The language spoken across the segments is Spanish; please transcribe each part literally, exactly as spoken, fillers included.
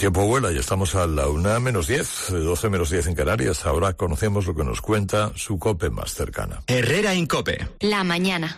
tiempo vuela y estamos a la una menos diez, doce menos diez en Canarias. Ahora conocemos lo que nos cuenta su COPE más cercana. Herrera en COPE. La mañana.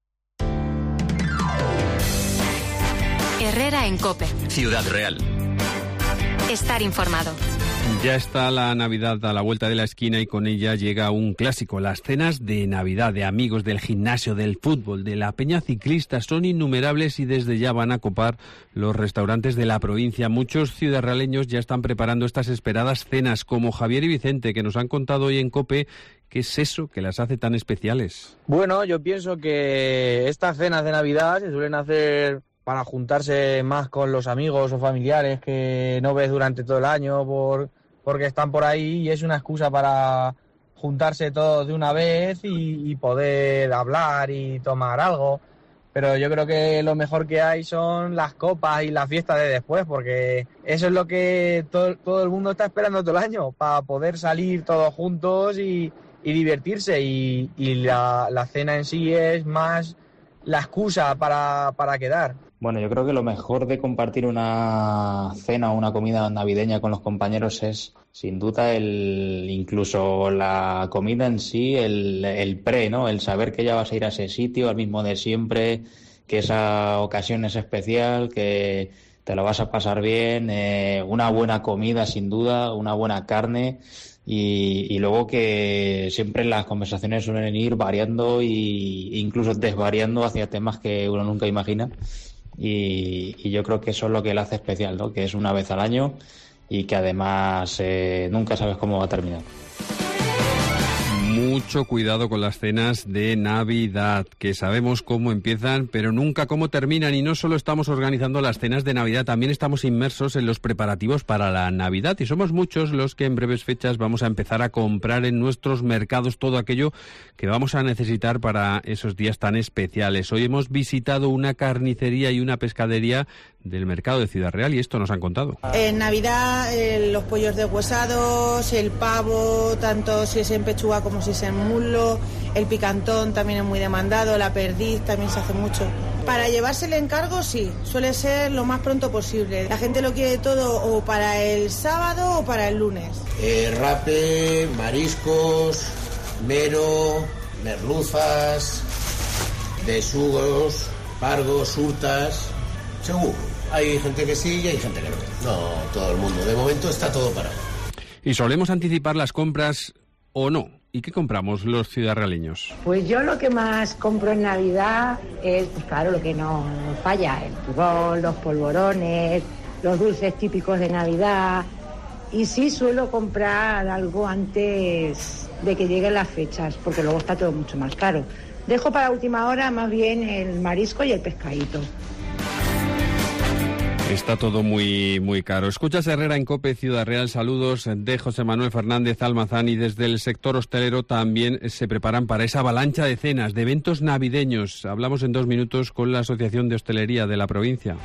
Herrera en COPE. Ciudad Real. Estar informado. Ya está la Navidad a la vuelta de la esquina y con ella llega un clásico. Las cenas de Navidad de amigos del gimnasio, del fútbol, de la peña ciclista son innumerables y desde ya van a copar los restaurantes de la provincia. Muchos ciudadraleños ya están preparando estas esperadas cenas, como Javier y Vicente, que nos han contado hoy en COPE qué es eso que las hace tan especiales. Bueno, yo pienso que estas cenas de Navidad se suelen hacer para juntarse más con los amigos o familiares que no ves durante todo el año por, porque están por ahí, y es una excusa para juntarse todos de una vez y, y poder hablar y tomar algo. Pero yo creo que lo mejor que hay son las copas y la fiesta de después, porque eso es lo que todo, todo el mundo está esperando todo el año, para poder salir todos juntos y, y divertirse, y, y la, la cena en sí es más la excusa para, para quedar. Bueno, yo creo que lo mejor de compartir una cena o una comida navideña con los compañeros es, sin duda, el incluso la comida en sí, el, el pre, ¿no? El saber que ya vas a ir a ese sitio, al mismo de siempre, que esa ocasión es especial, que te lo vas a pasar bien, eh, una buena comida, sin duda, una buena carne. Y, y luego que siempre las conversaciones suelen ir variando e incluso desvariando hacia temas que uno nunca imagina. Y, y yo creo que eso es lo que le hace especial, ¿no? Que es una vez al año y que además eh, nunca sabes cómo va a terminar. Mucho cuidado con las cenas de Navidad, que sabemos cómo empiezan, pero nunca cómo terminan. Y no solo estamos organizando las cenas de Navidad, también estamos inmersos en los preparativos para la Navidad. Y somos muchos los que en breves fechas vamos a empezar a comprar en nuestros mercados todo aquello que vamos a necesitar para esos días tan especiales. Hoy hemos visitado una carnicería y una pescadería del mercado de Ciudad Real y esto nos han contado. En Navidad eh, los pollos deshuesados, el pavo, tanto si es en pechuga como si es en muslo, el picantón también es muy demandado, la perdiz también se hace mucho. Para llevarse el encargo sí, suele ser lo más pronto posible. La gente lo quiere todo o para el sábado o para el lunes. Eh, rape, mariscos, mero, merluzas, besugos, pargos, hurtas, seguro. Hay gente que sí y hay gente que no. No, todo el mundo. De momento está todo parado. ¿Y solemos anticipar las compras o no? ¿Y qué compramos los ciudadraleños? Pues yo lo que más compro en Navidad es, pues claro, lo que no falla, el turrón, los polvorones, los dulces típicos de Navidad. Y sí suelo comprar algo antes de que lleguen las fechas, porque luego está todo mucho más caro. Dejo para última hora más bien el marisco y el pescadito. Está todo muy muy caro. Escuchas Herrera en COPE, Ciudad Real. Saludos de José Manuel Fernández Almazán. Y desde el sector hostelero también se preparan para esa avalancha de cenas, de eventos navideños. Hablamos en dos minutos con la Asociación de Hostelería de la provincia.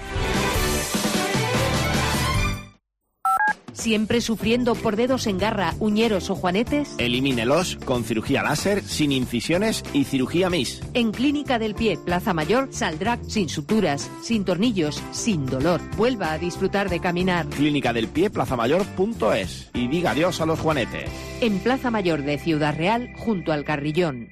¿Siempre sufriendo por dedos en garra, uñeros o juanetes? Elimínelos con cirugía láser, sin incisiones y cirugía M I S. En Clínica del Pie, Plaza Mayor, saldrá sin suturas, sin tornillos, sin dolor. Vuelva a disfrutar de caminar. Clínica del Pie, plaza mayor punto es. Y diga adiós a los juanetes. En Plaza Mayor de Ciudad Real, junto al Carrillón.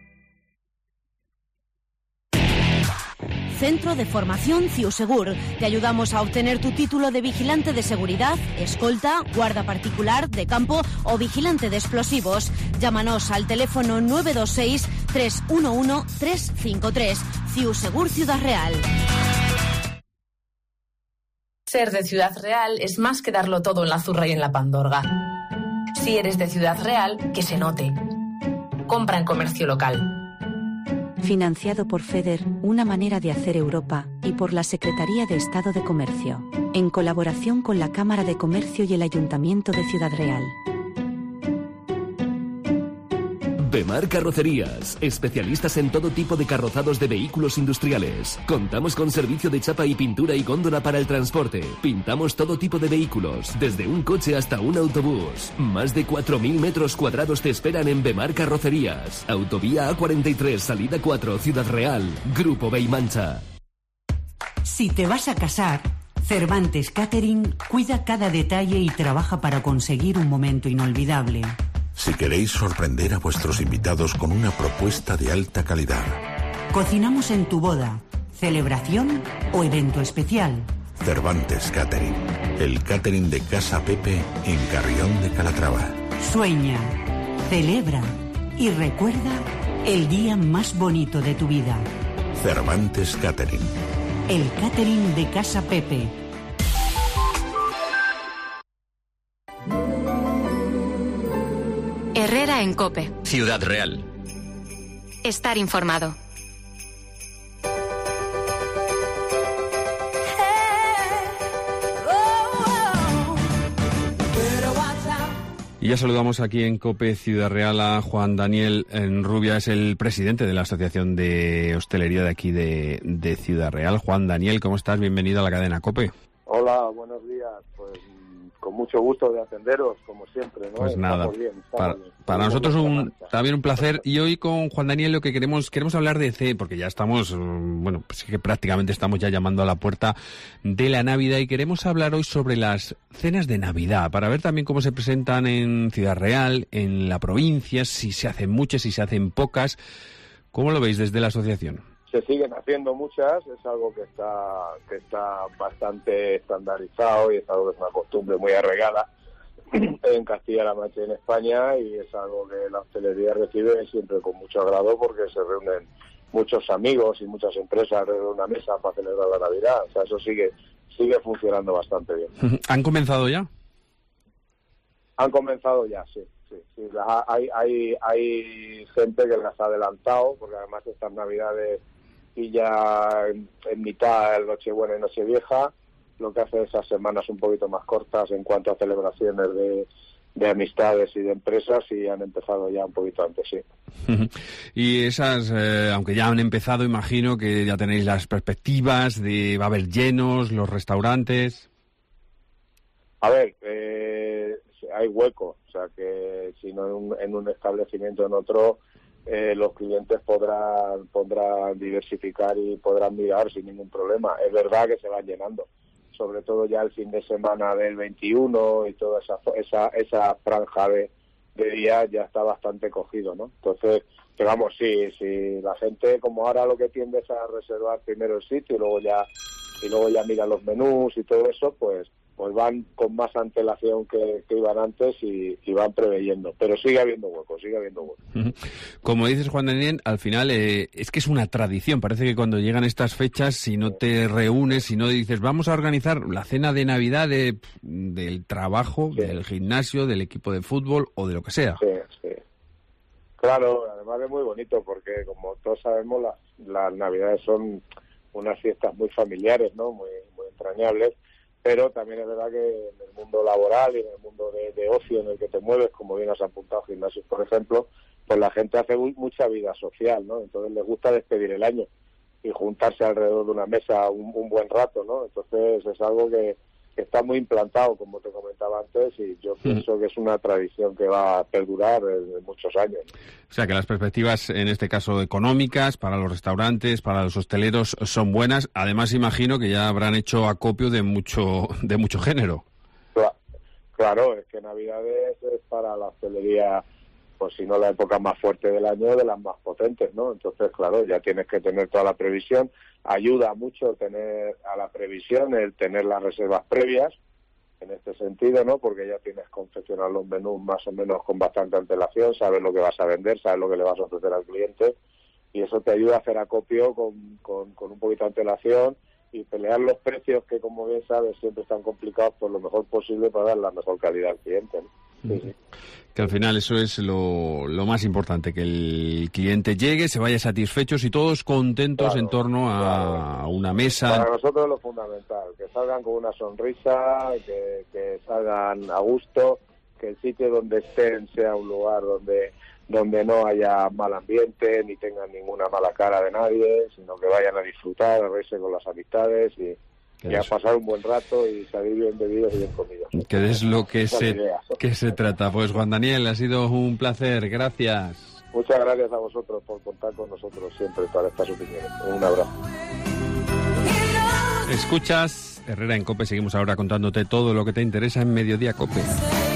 Centro de Formación Ciusegur. Te ayudamos a obtener tu título de vigilante de seguridad, escolta, guarda particular, de campo o vigilante de explosivos. Llámanos al teléfono nueve dos seis, tres uno uno, tres cinco tres. Ciusegur Ciudad Real. Ser de Ciudad Real es más que darlo todo en la zurra y en la pandorga. Si eres de Ciudad Real, que se note. Compra en comercio local. Financiado por FEDER, una manera de hacer Europa, y por la Secretaría de Estado de Comercio, en colaboración con la Cámara de Comercio y el Ayuntamiento de Ciudad Real. Bemar Carrocerías, especialistas en todo tipo de carrozados de vehículos industriales. Contamos con servicio de chapa y pintura y góndola para el transporte. Pintamos todo tipo de vehículos, desde un coche hasta un autobús. Más de cuatro mil metros cuadrados te esperan en Bemar Carrocerías. Autovía A cuarenta y tres, salida cuatro, Ciudad Real. Grupo Beimancha. Si te vas a casar, Cervantes Catering cuida cada detalle y trabaja para conseguir un momento inolvidable. Si queréis sorprender a vuestros invitados con una propuesta de alta calidad. Cocinamos en tu boda, celebración o evento especial. Cervantes Catering, el catering de Casa Pepe en Carrión de Calatrava. Sueña, celebra y recuerda el día más bonito de tu vida. Cervantes Catering. El catering de Casa Pepe. Herrera en COPE. Ciudad Real. Estar informado. Y ya saludamos aquí en COPE Ciudad Real a Juan Daniel Rubia, es el presidente de la Asociación de Hostelería de aquí de, de Ciudad Real. Juan Daniel, ¿cómo estás? Bienvenido a la cadena COPE. Hola, buenos días. Pues con mucho gusto de atenderos, como siempre, ¿no? Pues estamos nada, bien, para, bien. para nosotros un, también un placer. Y hoy con Juan Daniel lo que queremos queremos hablar de C, porque ya estamos, bueno, pues que prácticamente estamos ya llamando a la puerta de la Navidad y queremos hablar hoy sobre las cenas de Navidad, para ver también cómo se presentan en Ciudad Real, en la provincia, si se hacen muchas, si se hacen pocas. ¿Cómo lo veis desde la asociación? Se siguen haciendo muchas, es algo que está que está bastante estandarizado y es algo que es una costumbre muy arraigada en Castilla-La Mancha y en España, y es algo que la hostelería recibe siempre con mucho agrado porque se reúnen muchos amigos y muchas empresas alrededor de una mesa para celebrar la Navidad. O sea, eso sigue sigue funcionando bastante bien. ¿Han comenzado ya? Han comenzado ya, sí. Sí, sí. Las, hay, hay, hay gente que las ha adelantado, porque además estas Navidades y ya en, en mitad de Nochebuena y Nochevieja, lo que hace esas semanas un poquito más cortas en cuanto a celebraciones de, de amistades y de empresas, y han empezado ya un poquito antes, sí. Y esas, eh, aunque ya han empezado, imagino que ya tenéis las perspectivas de va a haber llenos, los restaurantes. A ver, eh, hay hueco, o sea que si no en un, en un establecimiento en otro, eh, los clientes podrán podrán diversificar y podrán mirar sin ningún problema. Es verdad que se van llenando, sobre todo ya el fin de semana del veintiuno y toda esa esa esa franja de, de días ya está bastante cogido, ¿no? Entonces, pero vamos, sí, sí, la gente como ahora lo que tiende es a reservar primero el sitio y luego ya y luego ya mira los menús y todo eso, pues pues van con más antelación que, que iban antes y, y van preveyendo. Pero sigue habiendo huecos, sigue habiendo huecos. Como dices, Juan Daniel, al final eh, es que es una tradición. Parece que cuando llegan estas fechas, si no te reúnes, si no dices, vamos a organizar la cena de Navidad de, del trabajo, sí, del gimnasio, del equipo de fútbol o de lo que sea. Sí, sí. Claro, además es muy bonito porque, como todos sabemos, las, las Navidades son unas fiestas muy familiares, ¿no? Muy, muy entrañables. Pero también es verdad que en el mundo laboral y en el mundo de, de ocio en el que te mueves, como bien has apuntado, gimnasios, por ejemplo, pues la gente hace muy, mucha vida social, ¿no? Entonces les gusta despedir el año y juntarse alrededor de una mesa un, un buen rato, ¿no? Entonces es algo que, que está muy implantado, como te comentaba antes, y yo mm. pienso que es una tradición que va a perdurar en muchos años. O sea que las perspectivas, en este caso económicas, para los restaurantes, para los hosteleros, son buenas. Además, imagino que ya habrán hecho acopio de mucho de mucho género. Claro, claro, es que Navidades es para la hostelería, pues si no la época más fuerte del año, de las más potentes, ¿no? Entonces, claro, ya tienes que tener toda la previsión. Ayuda mucho tener a la previsión el tener las reservas previas, en este sentido, ¿no? Porque ya tienes que confeccionar los menús más o menos con bastante antelación, sabes lo que vas a vender, sabes lo que le vas a ofrecer al cliente, y eso te ayuda a hacer acopio con, con, con un poquito de antelación y pelear los precios que, como bien sabes, siempre están complicados, por lo mejor posible para dar la mejor calidad al cliente, ¿no? Sí, sí. Que al final eso es lo, lo más importante, que el cliente llegue, se vaya satisfechos y todos contentos, claro, en torno a claro. una mesa. Para nosotros es lo fundamental, que salgan con una sonrisa, que, que salgan a gusto, que el sitio donde estén sea un lugar donde donde no haya mal ambiente, ni tengan ninguna mala cara de nadie, sino que vayan a disfrutar, a reírse con las amistades y, y a pasar un buen rato y salir bien bebidos y bien comidos. Que es lo que se, que se trata. Pues Juan Daniel, ha sido un placer, gracias. Muchas gracias a vosotros por contar con nosotros siempre para estas opiniones. Un abrazo. Escuchas Herrera en COPE. Seguimos ahora contándote todo lo que te interesa en Mediodía COPE.